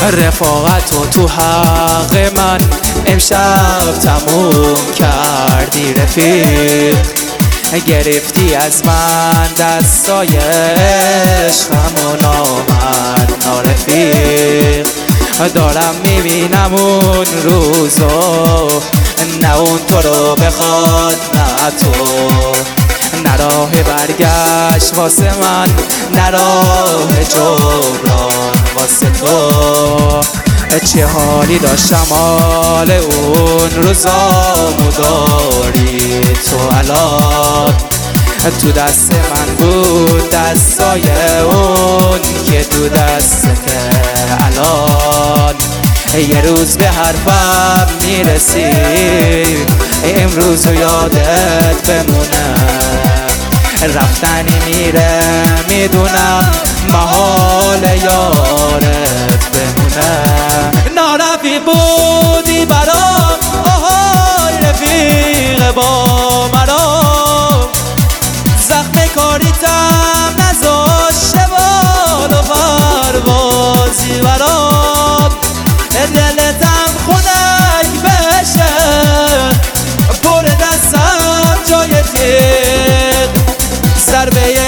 رفاقت و تو حق من امشب تموم کردی رفیق. گرفتی از من دستای عشقم و نامرد رفیق. دارم میبینم اون روزو، نه اون تو رو بخواد نه تو، نه راه برگشت واسه من، نه راه جبران واسه تو. چه حالی داشتم حال اون روزامو داری تو الان. تو دست من بود دستای اون که تو دستت الان. یه روز به حرفم میرسی، امروز رو یادت بمونه. رفتنی میره میدونم، محال یارت بمونه. نارفیق بودی برام، آهای رفیق با مرام. زخم کاریتم نذاشته بال و پروازی برام. دلتم خنک بشه، پر دستم جای تیغ. ضربه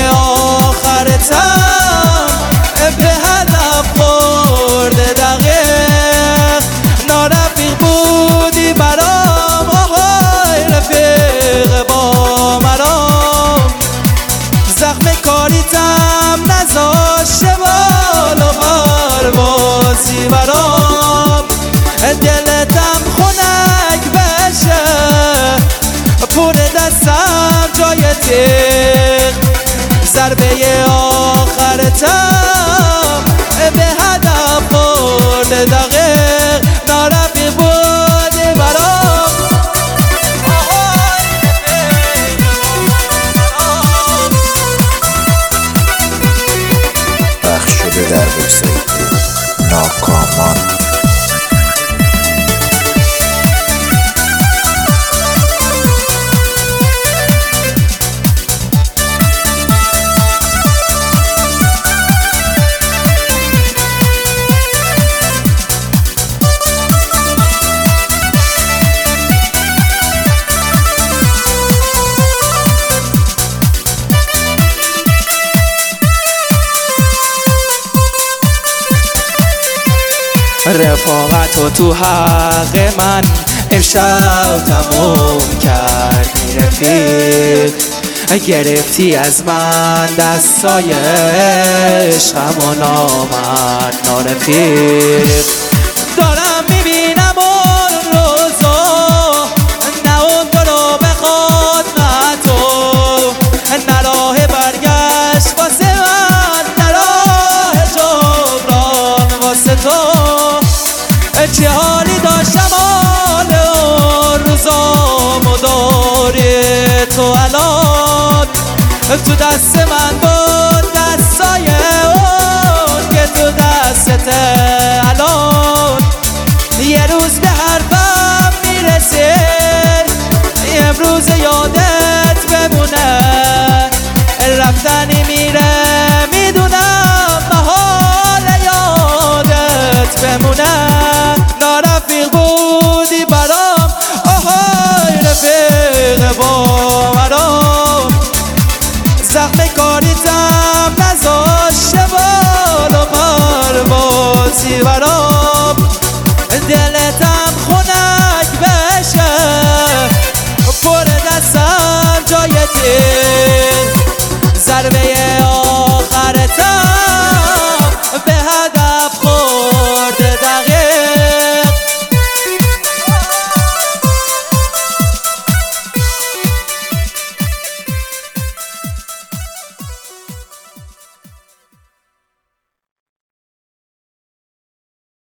آخرتم به هدف خورده دقیق. نارفیق بودی برام، آهای رفیق با مرام. زخم کاریتم نذاشته بال و پروازی برام. دلتم خنک بشه، پر دستم جای تیغ. ضربه آخرتم به هدف خورده دقیق. نارفیق بودی برام، پخش شده در وبسایت ناکامان. رفاقت و تو حق من امشب تموم کردی رفیق. گرفتی از من دستای عشقم و نامرد رفیق. دارم میبینم اون روزا، نه اون تو رو بخواد نه تو، نه راه برگشت واسه من، نه راه جبران واسه تو. چه حالی داشتم حال اون روزامو داری تو الان. تو دست من بود دستای اون که تو دستت